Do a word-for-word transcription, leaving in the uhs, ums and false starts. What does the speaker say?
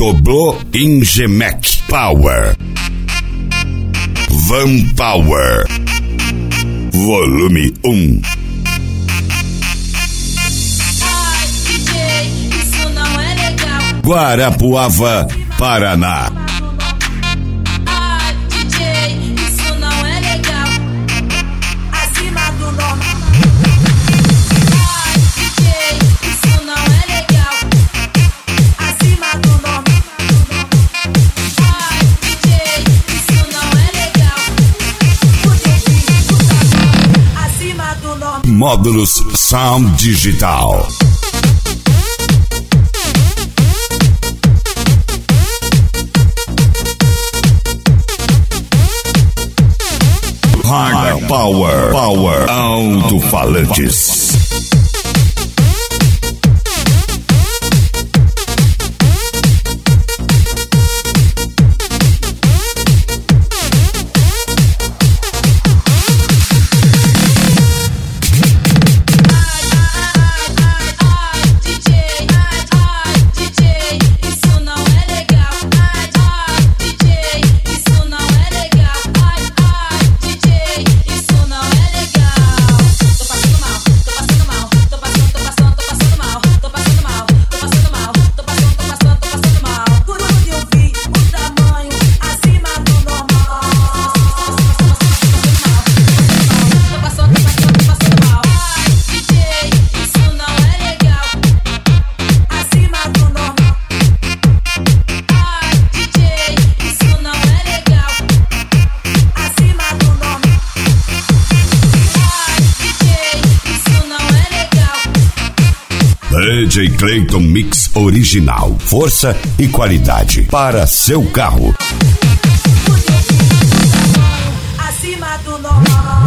Dobrou Ingemec Power. Van Power. Volume um. Ai, D J, isso não é legal. Guarapuava, Paraná. Ai, D J, isso não é legal. Acima do normal. Ai, D J, isso não é legal. Acima do normal. Ai, D J, isso não é legal. Acima do normal. Módulos Sound Digital. High Power, Power, alto-falantes. D J Clayton Mix original. Força e qualidade para seu carro. Acima do normal.